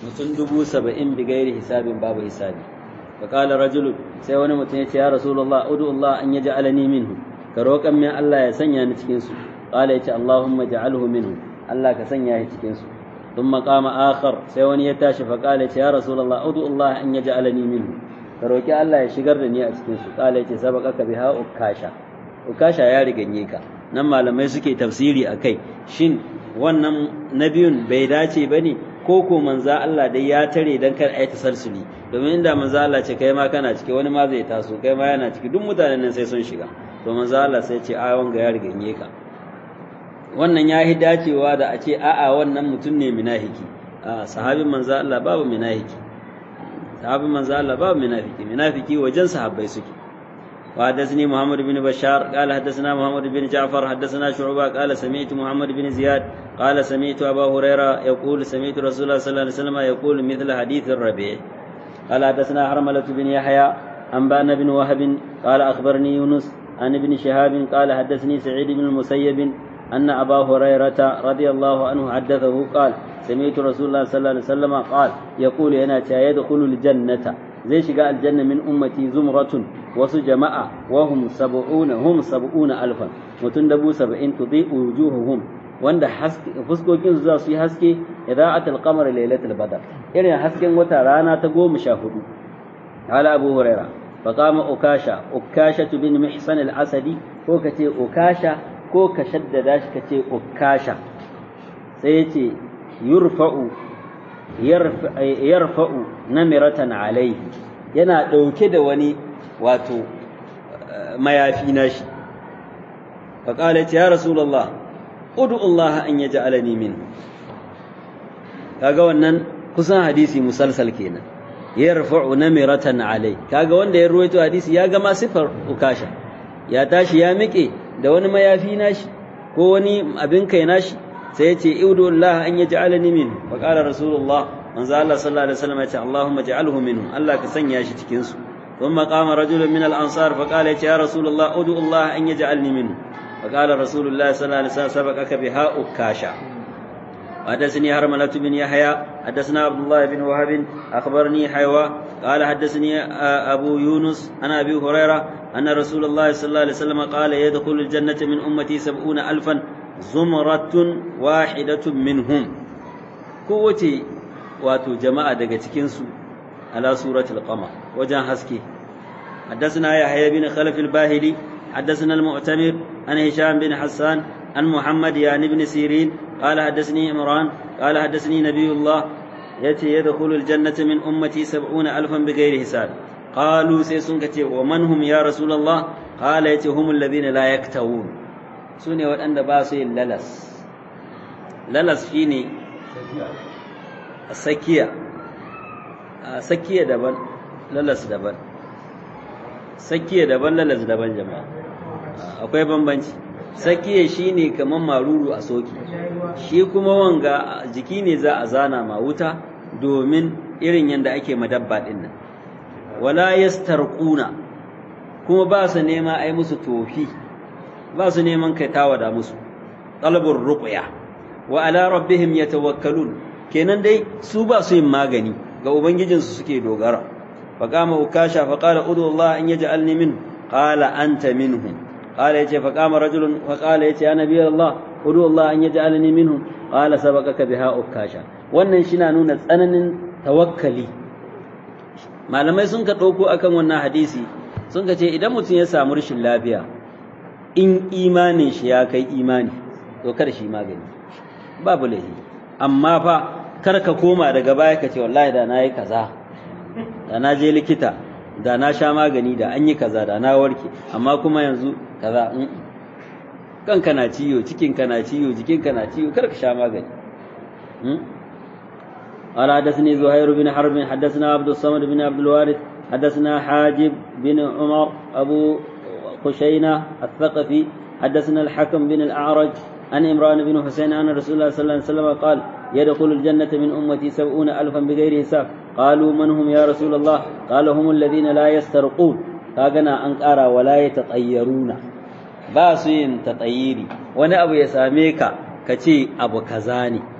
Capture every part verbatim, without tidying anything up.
mutum dubu saba'in bi gairi hisabin babu hisabi fa qala rajul sai wani mutum ya ce ya rasulullah udu Allah an yaj'alani minhu ka roƙan min Allah ya sanya ni cikin su qala yace Allahumma ja'alhu minhu Allah ka sanya shi cikin su thumma qama akhar sai wani ya tashi fa qala yace ya rasulullah udu Allah an yaj'alani minhu ka roƙi Allah ya shigar da ni a cikin su qala yace sabaqaka biha ukasha ukasha ya riganye ka nan malamai suke tafsiri akai shin wannan nabiyun bai dace bane ko ko manzo Allah dai ya tare dan kar ai tasalsuli domin inda manzo Allah ce kai ma kana ciki wani ma zai taso kai ma yana ciki duk mutanen nan sai sun shiga to manzo Allah sai ce a wanga ya riganye ka wannan ya hi dacewa da a ce a'a wannan mutum ne minahiki a sahabin manzo Allah babu minahiki sahabin manzo Allah babu minafiki minafiki wajen sahabbai suke وحدثني محمد بن بشار قال حدثنا محمد بن جعفر حدثنا شعبة قال سمعت محمد بن زياد قال سمعت أبا هريرة يقول سمعت رسول الله صلى الله عليه وسلم يقول مثل حديث الربيع قال حدثنا حرملة بن يحيى أنبأنا بن وهب قال أخبرني يونس عن ابن شهاب قال حدثني سعيد بن المسيب أن أبا هريرة رضي الله عنه حدثه قال سمعت رسول الله صلى الله عليه وسلم قال يقول أنا يدخل الجنة zai shiga aljanna min ummati zumratun wasu jama'a wahum sab'una hum sab'una alfan mutun dabu sab'in tudhi'u wujuhuhum wanda fuskokin su za su yi haske ida'at al-qamar laylatul badr irin hasken wata rana ta goma sha hudu ala abu huraira fa qama ukasha ukasha bin mihsan al-asadi ko kace ukasha ko ka shaddada shi kace ukasha sai yace yurfa'u yarfa'u namiratan alaihi yana dauke da wani wato mayafi nashi fa qala ya rasulullah ud'u Allah an yaj'alani min kaga wannan kusan hadisi musalsal kenan yarfa'u namiratan alaihi kaga wanda ya ruwaito hadisi ya ga ma sifar ukasha ya tashi ya miƙe da wani mayafi nashi ko wani abin kai nashi sai ya ce iudu Allah an yaj'alani min wa qala rasulullah manzo Allah sallallahu alaihi wasallam ya ce Allahumma ij'alhu minhum Allah ka sanya shi cikin su thumma qama rajulun min al-ansar fa qala ya rasulullah udu Allah an yaj'alni minhum wa qala rasulullah sallallahu alaihi wasallam sabaqaka biha ukasha حدثني هرملة بن يحيى حدثنا عبد الله بن وهب أخبرني حيوى قال حدثني أبو يونس عن أبي هريرة أن رسول الله صلى الله عليه وسلم قال يدخل الجنة من أمتي سبعون ألفا زمرة واحدة منهم قوتي واتو جماعة دقتكنسو على سورة القمر وجان حسكي حدثنا يحيى بن خلف الباهلي حدثنا المعتمر عن هشام بن حسان عن محمد يعني بن سيرين قال حدثني عمران قال حدثني نبي الله يأتي يدخل الجنة من أمتي سبعون ألفا بغير حساب قالوا سيسنكتي ومن هم يا رسول الله قال يأتي هم الذين لا يكتوون سوني وأن باسي للس للس فيني السكية السكية دبن للس دبن سكية دبن للس دبن جماعة akwai bambanci sakiya shine kaman maruru a soki shi kuma wanga jiki ne za a zana ma wuta domin irin yanda ake madabba din nan wala yastarquna kuma ba su nema ai musu tofi ba su neman kai tawada musu talabur ruqya wa ala rabbihim yatawakkalun kenan dai su ba su yin magani ga ubangijinsu suke dogara faqama ukasha faqala udu Allah an yaj'alni min qala anta minhum قال يتي فقام رجل فقال يتي يا نبي الله ادعو الله ان يجعلني منهم قال سبقك بها ukasha wannan shi na nuna tsananin tawakkali malamai sun ka dauko akan wannan hadisi sun ka ce idan mutum ya samu rashin lafiya in imanin shi ya kai imani to kar shi magani babu laifi amma fa kar ka koma daga baya ka ce wallahi da nayi kaza da na je likita da na sha magani da an yi kaza da na warke amma kuma yanzu kaza kanka na ciyo cikinka na ciyo jikinka na ciyo kar ka sha magani قال حدثني زهير بن حرب حدثنا عبد الصمد بن عبد الوارث حدثنا حاجب بن عمر أبو خشينة الثقفي حدثنا الحكم بن الأعرج عن عمران بن حسين أن رسول الله صلى الله عليه وسلم قال يدخل الجنة من أمتي سبعون ألفا بغير حساب قالوا من هم يا رسول الله قال هم الذين لا يسترقون كاغنا أنقارا ولا يتطيرون باسين تطيري وانا أبو يساميك كتي أبو كزاني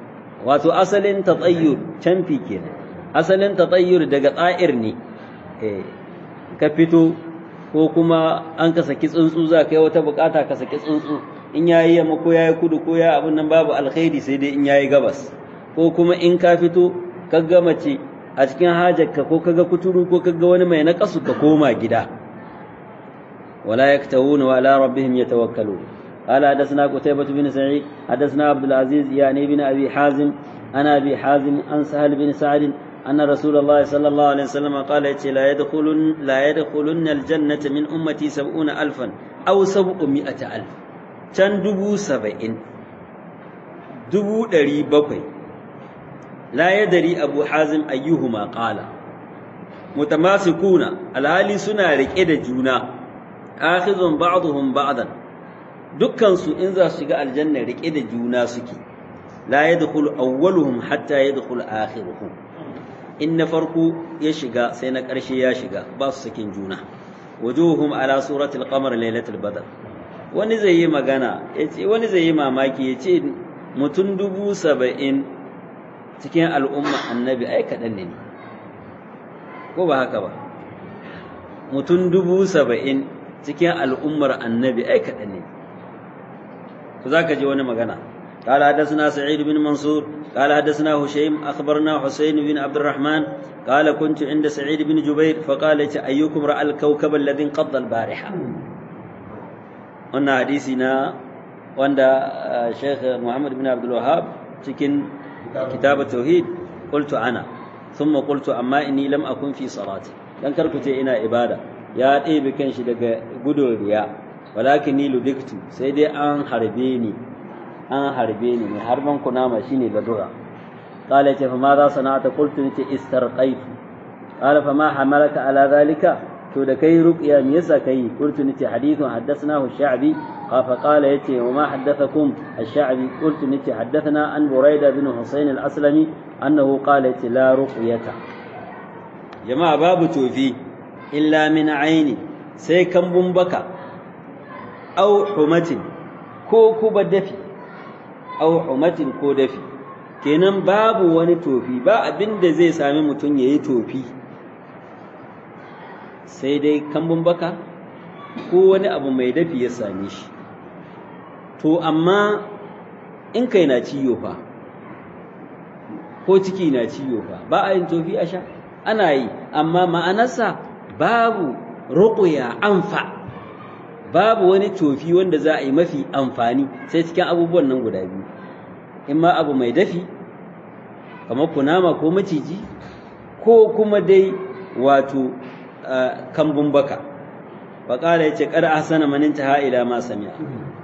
wato asalin tatayyur canfi kenan asalin tatayyur daga tsa'ir ne eh ka fito ko kuma an ka saki tsuntsu za ka yi wata bukata ka saki tsuntsu in yayi yamma ko yayi kudu ko yayi abun nan babu alkhairi sai dai in yayi gabas ko kuma in ka fito ka ga mace a cikin hajarka ko kaga kuturu ko kaga wani mai naqasu ka koma gida wala yaktawuna wa ala rabbihim yatawakkalun qala hadathana qutaybah bin sa'id hadathana abdul aziz yani bin abi hazim ana abi hazim an sahal bin sa'id anna rasulullah sallallahu alaihi wasallam qala la yadkhulun la yadkhulunna aljannata min ummati sab'una alfan aw sab'umi'ata alf can dubu saba'in dubu ɗari bakwai la yadari abu hazim ayyuhuma qala mutamasikuna alhali suna rike da juna akhizun ba'dhum ba'dan dukkan su in za su shiga aljanna rike da juna suke la yadkhulu awwaluhum hatta yadkhul akhiruhum in na farko ya shiga sai na ƙarshe ya shiga ba su sakin juna wujuhum ala suratul qamar lailatul badr wani zai yi magana yace wani zai yi mamaki yace mutum dubu saba'in cikin al'umma annabi ai kaɗan ne ko ba haka ba mutum dubu saba'in cikin al'ummar annabi ai kaɗan ne ku za ka ji wani magana قال حدثنا سعيد بن منصور قال حدثنا هشيم أخبرنا حسين بن عبد الرحمن قال كنت عند سعيد بن جبير فقال أيكم رأى الكوكب الذي انقض البارحة قلنا حديثنا وعند شيخ محمد بن عبد الوهاب تكن كتاب التوحيد قلت أنا ثم قلت أما إني لم أكن في صلاتي لن كركت إنا إبادة يا إيه بكنش دقى قدر رياء ولكني لدكت سيدي أن حربيني an harbe ni mai harban kunama shine ladura qala yace fa ma za sana'ata qultu nace istarqaitu qala fa ma hamalaka ala zalika to da kai ruqya me yasa kai qultu nace hadithun haddathnahu ash-sha'bi fa qala yace wa ma haddathakum ash-sha'bi qultu nace haddathana an burayda bin husayn al-aslami annahu qala yace la ruqyata jama'a babu tofi illa min aini sai kambun baka aw humatin ko kuba dafi aw humatin ko dafi kenan babu wani tofi ba abinda zai sami mutum yayi tofi sai dai kambun baka ko wani abu mai dafi ya same shi to amma in kai na ciyo fa ko ciki na ciyo fa ba a yin tofi a sha ana yi amma ma'anarsa babu ruqya anfa babu wani tofi wanda za a yi mafi amfani sai cikin abubuwan nan guda biyu in ma abu mai dafi kamar kunama ko maciji ko kuma dai wato kambun baka faqala yace qad ahsana man intaha ila ma sami'a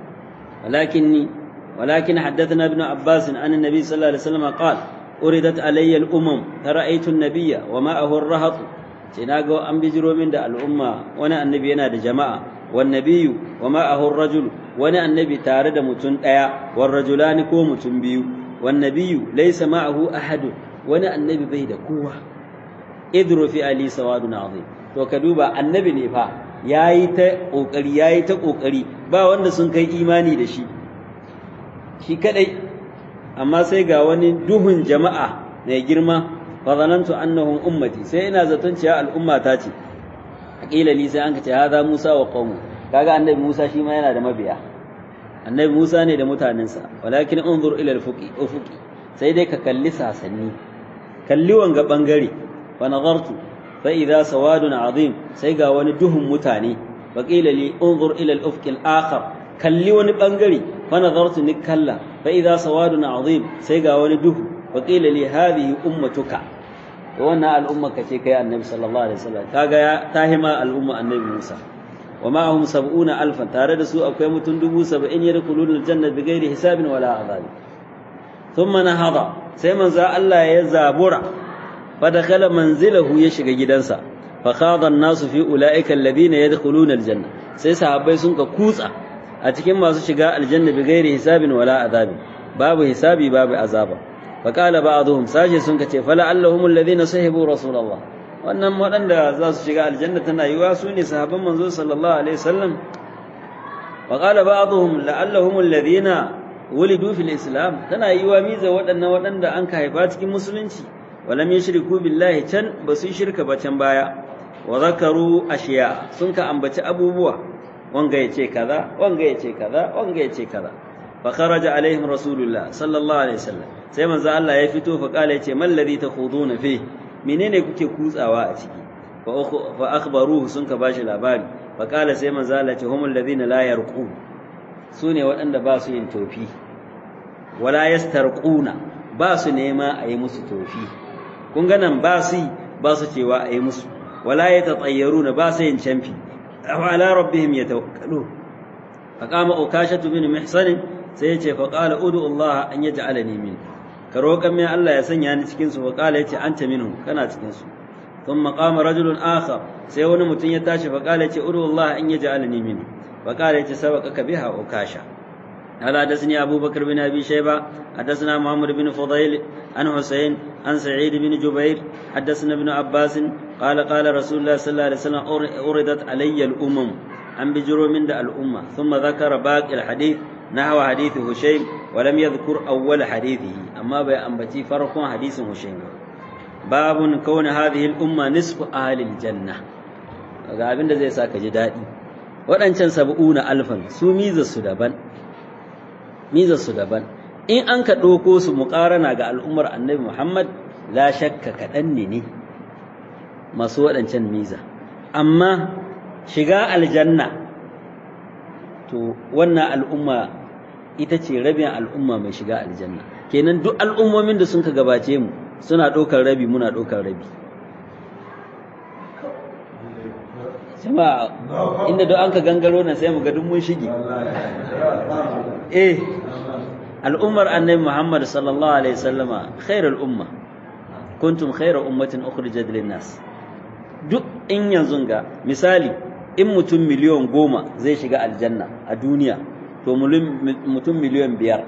walakinni walakin haddathana ibn abbas an annabi sallallahu alaihi wasallam qala uridat alayya al-umam tara'aytu an-nabiyya wa ma'ahu ar-rahat sai naga an bijiro min da al'umma wani annabi yana da jama'a والنبي ومعه الرجل وانا النبي تارد متن ديا والرجلان كو متن بيو والنبي ليس معه احد وانا النبي بيد قوه اذر في علي سواد عظيم to ka duba annabi ne fa yayi ta kokari yayi ta kokari ba wanda sun kai imani da shi shi kadai amma sai ga wani duhun jama'a mai girma fa zanantu annahum ummati sai ina zaton cewa al'umma ta ce kila li sai an ka ce hada Musa wa qaumu kaga annabi Musa shi ma yana da mabiya annabi Musa ne da mutanensa walakin unzur ila al-fuqi ufuqi sai dai ka kalli sasanni kalli wanga bangare fa nazartu fa idha sawadun azim sai ga wani duhun mutane fa qila li unzur ila al-ufqi al-akhar kalli wani bangare fa nazartu ni kalla fa idha sawadun azim sai ga wani duhu fa qila li hadhihi ummatuka wannan al'umma kace kai annabi sallallahu alaihi wasallam kaga ya tahima al'umma annabi Musa wa ma'ahum sab'una alfan tare da su akwai mutum dubu saba'in yadkhuluna aljanna bighairi hisabin wala azab thumma nahada sai manzo Allah ya zabura fa dakhala manzilahu ya shiga gidansa fa khada an-nasu fi ulaika alladhina yadkhuluna aljanna sai sahabbai sun ka kutsa a cikin masu shiga aljanna bighairi hisabin wala azab babu hisabi babu azaba فقال بعضهم ساجي sun kace fala allahum alladhina sahibu rasulullah wannan wadanda za su shiga aljanna tana yiwa su ne sahabban manzo sallallahu alaihi wasallam وقال بعضهم لعلهم الذين wulidu fil islam tana yiwa miza waɗannan waɗanda an ka haifa cikin musulunci walam yushriku billahi can ba su shirka ba can baya wa zakaru ashiya sun ka ambaci abubuwa wanga yace kaza wanga yace kaza wanga yace kaza fa kharaja alaihim rasulullah sallallahu alaihi wasallam sai manzo Allah ya fito fa kala yace mal ladhi takhuduna fi menene kuke kutsawa a ciki fa akhbaruhu sun ka bashi labari fa kala sai manzo Allah ce humul ladhina la yarqu sune waɗanda ba su yin tofi wala yastarquna ba su nema a yi musu tofi kun ga nan ba su ba su cewa a yi musu wala yatatayyaruna ba su yin canfi ala rabbihim yatawakkalun faqama ukashatu bin mihsan sai yace fa qala udu Allah an yaj'alani min ka roƙan mai Allah ya sanya ni cikin su fa qala yace anta minhum kana cikin su thumma qama rajulun akhar sai wani mutum ya tashi fa qala yace udu Allah an yaj'alani min fa qala yace sabaqaka biha ukasha قال حدثني أبو بكر بن أبي شيبة حدثنا محمد بن فضيل عن حسين عن سعيد بن جبير حدثنا ابن عباس قال قال رسول الله صلى الله عليه وسلم أوردت علي الأمم عن بجرو من دا الأمة ثم ذكر باقي الحديث نحو حديث هشيم ولم يذكر أول حديثه أما بأنبتي فرق حديث هشيم باب كون هذه الأمة نصف أهل الجنة abin da zai saka ji daɗi waɗancan sab'una alfan su miza su daban miza su daban in an ka ɗauko su muƙarana ga al'ummar annabi Muhammad la shakka kaɗan ne ne masu waɗancan miza amma shiga aljanna to wannan al'umma ita ce rabin al'umma mai shiga aljanna kenan duk al'ummomin da sun ka gabace mu suna ɗaukar rabi muna ɗaukar rabi jama'a inda duk an ka gangaro nan sai mu ga duk mun shige eh al'ummar annabi Muhammad sallallahu alaihi wasallama khairul umma kuntum khairu ummatin ukhrijat lin-nas duk in yanzu ga misali in mutum miliyon goma zai shiga aljanna a duniya to mutum miliyon biyar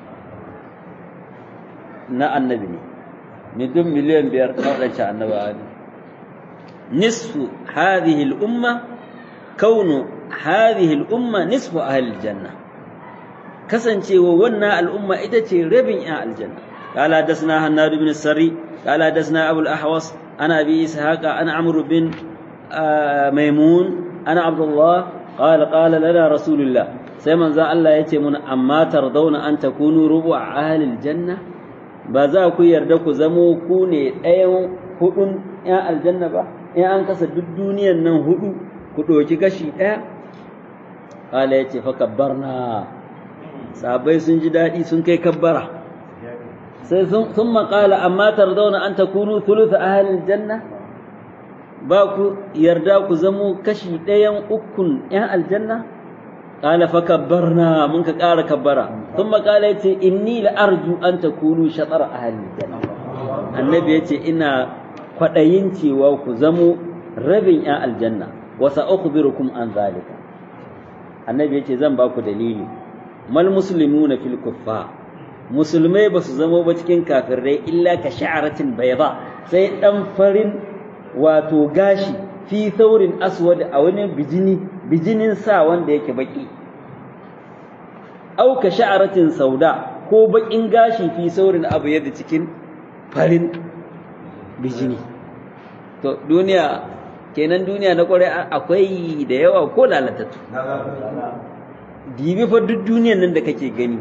na annabi ne mutum miliyon biyar na wadancan annabawa ne nisfu hadhihi al-umma kaunu hadhihi al-umma nisfu ahli al-janna kasancewa wannan al'umma ita ce rabin ya aljanna qala dasna hannad bin sari qala dasna abul ahwas ana abi ishaqa ana amr bin maimun ana abdullah qala qala lana rasulullah sai manzo Allah yace mun amma tardawna an takunu rubu ahli aljanna ba za ku yarda ku zamo ku ne ɗayan hudun ya aljanna ba in an kasa duk duniyan nan hudu ku doki kashi ɗaya qala yace fa kabbarna sahabbai sun ji daɗi sun kai kabbara sai sun maƙala amma tardauna an takunu thuluth ahlil janna ba ku yarda ku zamo kashi ɗayan ukun ƴan aljanna qala fa kabbarna mun ka ƙara kabbara sun maƙala yace inni la arju an takunu shatar ahlil janna annabi yace ina kwaɗayin cewa ku zamo rabin ƴan aljanna wa sa'ukhbirukum an zalika annabi yace zan ba ku dalili mal muslimuna fil kuffar musulmai basu zama ba cikin kafirai illa ka sha'aratin bayda sai dan farin wato gashi fi thawrin aswad a wani bijini bijinin sa wanda yake baki au ka sha'aratin sauda ko bakin gashi fi thawrin abu yadda cikin farin bijini to duniya kenan duniya na kwarai akwai da yawa ko lalatattu dibi fa duk duniyan nan da kake gani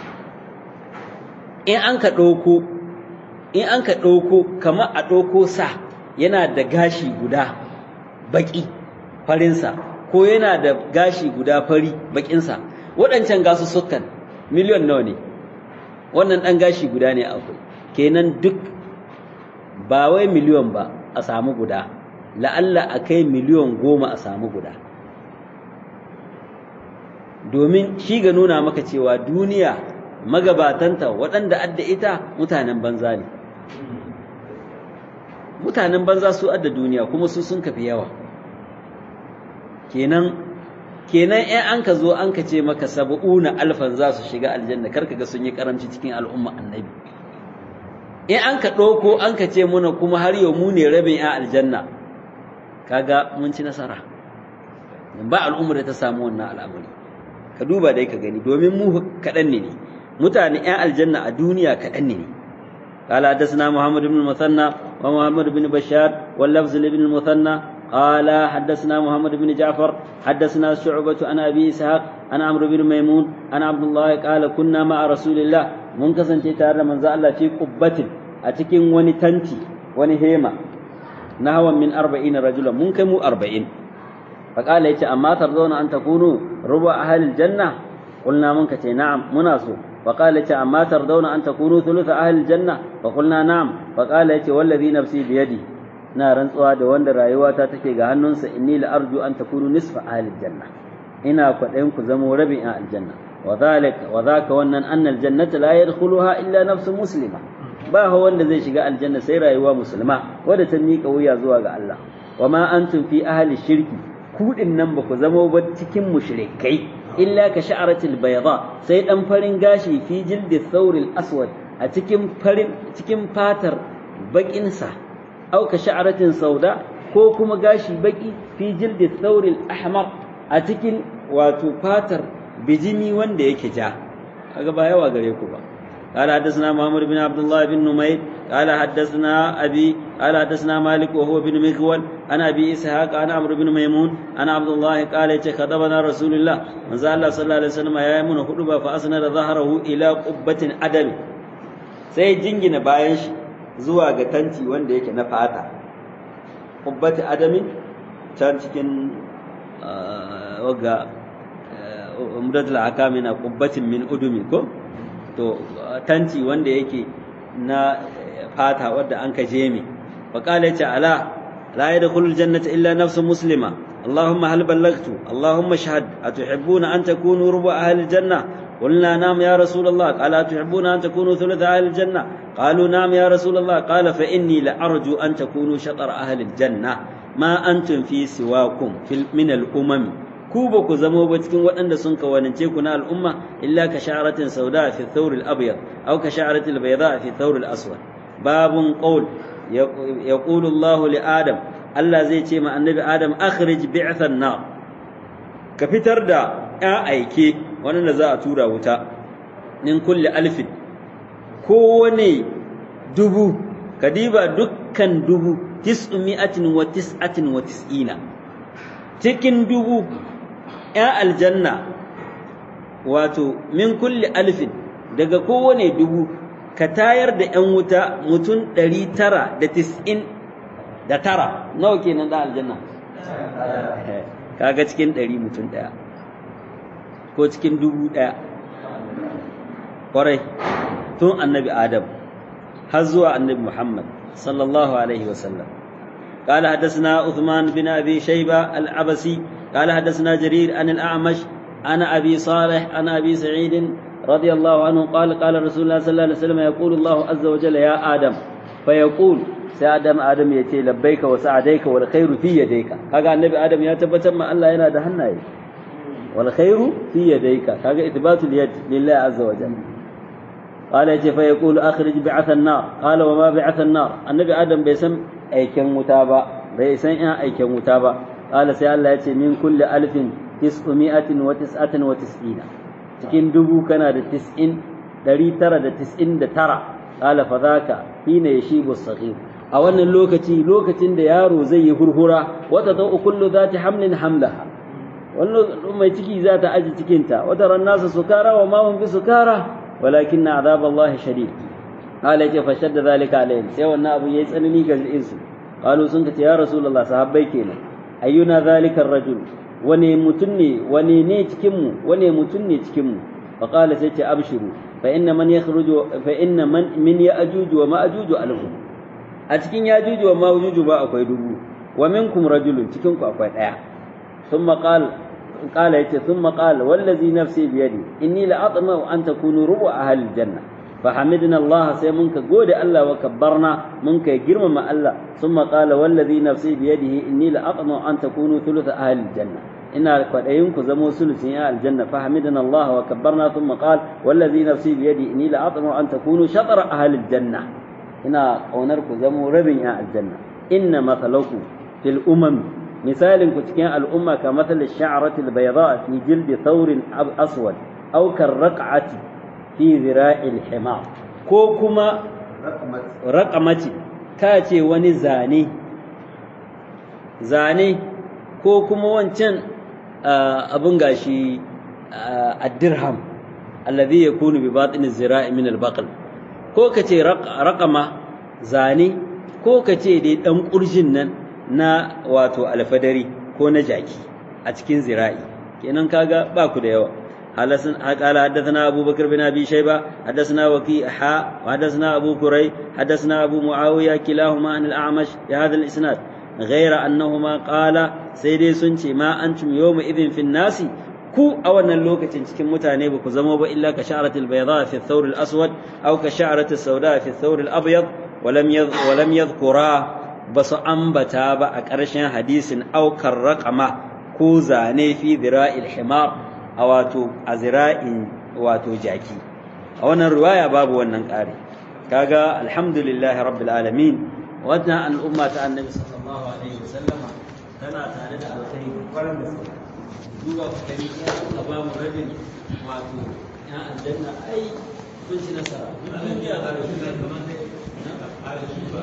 in an ka ɗauko in an ka ɗauko kamar a ɗauko sa yana da gashi guda baƙi farinsa ko yana da gashi guda fari baƙinsa waɗancan gasu sukan miliyon nawa ne wannan ɗan gashi guda ne akwai kenan duk ba wai miliyon ba a samu guda la'alla a kai miliyon goma a samu guda domin shi ga nuna maka cewa duniya magabatanta waɗanda adda ita mutanen banza ne mutanen banza su adda duniya kuma su sun kafi yawa kenan kenan in an ka zo an ka ce maka sab'una alfan za su shiga aljanna karka ga sun yi karamci cikin al'umma annabi in an ka ɗauko an ka ce muna kuma har yau mu ne rabin ya aljanna kaga mun ci nasara ba al'ummar da ta samu wannan al'amari ka duba dai ka gani domin mu kaɗan ne ne mutane ƴan aljanna a duniya kaɗan ne قال حدثنا محمد بن المثنى ومحمد بن بشار واللفظ لابن المثنى قال حدثنا محمد بن جعفر حدثنا شعبة عن أبي إسحاق عن عمرو بن ميمون عن عبد الله قال كنا مع رسول الله منكسن تتار من زال في قبة أتكين ونتنتي ونهيمة نحو من أربعين رجلا منكم أربعين فقال يتي أما ترضون أن تكونوا ربع أهل الجنة قلنا منكتي نعم مناسو فقال يتي أما ترضون أن تكونوا ثلث أهل الجنة فقلنا نعم فقال يتي والذي نفسي بيدي na rantsuwa da wanda rayuwata take ga hannunsa inni la arju an takunu nisfa ahli aljanna ina kwadayin ku zamo rabin a aljanna wa zalika wa zaka wannan anna aljannata la yadkhuluha illa nafsu muslima ba ha wanda zai shiga aljanna sai rayuwa musulma wadda ta miƙa wuya zuwa ga Allah wa ma antum fi ahli shirki ku din nan ba ku zamo ba cikin mushrikai illa ka sha'aratil bayda sai dan farin gashi fi jildi thawril aswad a cikin farin cikin fatar bakin sa أو كشعرة سوداء كوكما غاشي بقي في جلد الثور الأحمر أتكن وتباتر بجمي وندي كجا أقبا يوا غريكوبا قال حدثنا محمد بن عبد الله بن نمير قال حدثنا أبي قال حدثنا مالك وهو بن مغول أنا أبي إسحاق أنا عمرو بن ميمون أنا عبد الله قال خطبنا رسول الله من زال الله صلى الله عليه وسلم يا يمن خطبة فأسند ظهره إلى قبة أدم سيجنجن بايش zuwa ga tanti wanda yake na fata qubbati adamin can cikin waga umdatul akami na qubbatin min udumi ko to tanti wanda yake na fata wanda an ka jeme fa qala ta ala la yadkhulul jannata illa nafsun muslima allahumma hal ballagtu allahumma shahad atuhibbuna an takunu rubu ahli aljanna قلنا نعم يا رسول الله قال أتحبون أن تكونوا ثلث أهل الجنة قالوا نعم يا رسول الله قال فإني لأرجو أن تكونوا شطر أهل الجنة ما أنتم في سواكم في من الأمم كوبك زموبتكم وأن سنك وننتيكنا الأمة إلا كشعرة سوداء في الثور الأبيض أو كشعرة البيضاء في الثور الأسود باب قول يقول الله لآدم الله زي تيما النبي آدم أخرج بعث النار كفتر دا أيكي wannan da za a tura wuta min kulli alfin kowane dubu kadiba dukkan dubu tis'umi'atin wa tis'atin wa tis'ina cikin dubu ya aljanna wato min kulli alfin daga kowane dubu ka tayar da yan wuta mutum ɗari tara da tis'in da tara nawa kenan da aljanna kaga cikin ɗari mutum ɗaya ko cikin dubu ɗaya ƙwarai tun annabi adam har zuwa annabi muhammad sallallahu alaihi wasallam قال حدثنا عثمان بن أبي شيبة العبسي قال حدثنا جرير عن الأعمش عن أبي صالح عن أبي سعيد رضي الله عنه قال قال رسول الله صلى الله عليه وسلم يقول الله عز وجل يا آدم فيقول سيادم آدم يتي لبيك وسعديك والخير في يديك قال النبي آدم يا تبتم الله ينادى هناي والخير في يديك هذا إثبات اليد لله عز وجل قال يتي فيقول أخرج بعث النار قال وما بعث النار النبي آدم بيسم أي كم متابع بيسم أي كم متابع قال سي الله يتي من كل ألف تسعمائة وتسعة وتسعين تكين دبو كان دا تسعين دري ترى دا تسعين دا ترى قال فذاك حين يشيب الصغير أولا لوكتي لوكتي دا يارو زي هرهرة وتضع كل ذات حمل حملها wannan mai ciki za ta aji cikinta wataran nasu sukara wa ma hum bi sukara walakin azab Allah shadid qala ya fa shadda zalika alayhi sai wannan abu yayi tsanani ga insu qalu sun ce ya rasulullah sahabbai kenan ayyuna zalika ar-rajul wani mutun ne wani ne cikin mu wani mutun ne cikin mu fa qala sai ce abshiru fa inna man yakhruju fa inna man min ya'juj wa ma'juj alhum a cikin ya'juj wa ma'juj ba akwai dubu wa minkum rajulun cikin ku akwai daya ثم قال قال ثم قال والذي نفسي بيدي إني لأطمع أن تكونوا ربع أهل الجنة فحمدنا الله سيمنك قول الله وكبرنا منك جرم مع الله ثم قال والذي نفسي بيده إني لأطمع أن تكونوا ثلث أهل الجنة إن قد أيمك زمو ثلث أهل الجنة فحمدنا الله وكبرنا ثم قال والذي نفسي بيده إني لأطمع أن تكونوا شطر أهل الجنة إن أونرك زمو ربع أهل الجنة إن مثلكم في الأمم مثال كتكين الأمة كمثل الشعرة البيضاء في جلد ثور أسود أو كالرقعة fi zira'il himar ko kuma raqamati ka ce wani zane zane ko kuma wancan abin gashi ad-dirham alladhi yakunu bi batin az-zira'i min al-baql ko ka ce raqama zane ko ka ce dai dan kurjin nan na wato alfadari ko na jaki a cikin zira'i kenan kaga ba ku da yawa halasan qala hadathana Abu Bakr bin Abi Shayba hadathana Waqi' ha hadathana Abu Kuray hadathana Abu Muawiya kilahuma an al-A'mash bi hadha al-isnad ghayra annahuma qala sai dai sun ce ma antum yawma idhin fi an-nasi ku a wannan lokacin cikin mutane ba ku zama ba illa ka sha'ratil bayda fi ath-thawr al-aswad aw ka sha'ratis sawda fi ath-thawr al-abyad wa lam wa lam yadhkura basu ambata ba a ƙarshen hadisin aukar raqama ko zane fi zira'il himar a wato a zira'in wato jaki a wannan riwaya babu wannan ƙari kaga alhamdulillahi rabbil alamin wannan al'umma ta annabi sallallahu alaihi wasallama tana tare da alkhairi kwarin da duba ku kani a ba mu rabin wato ya aljanna ai kun ci nasara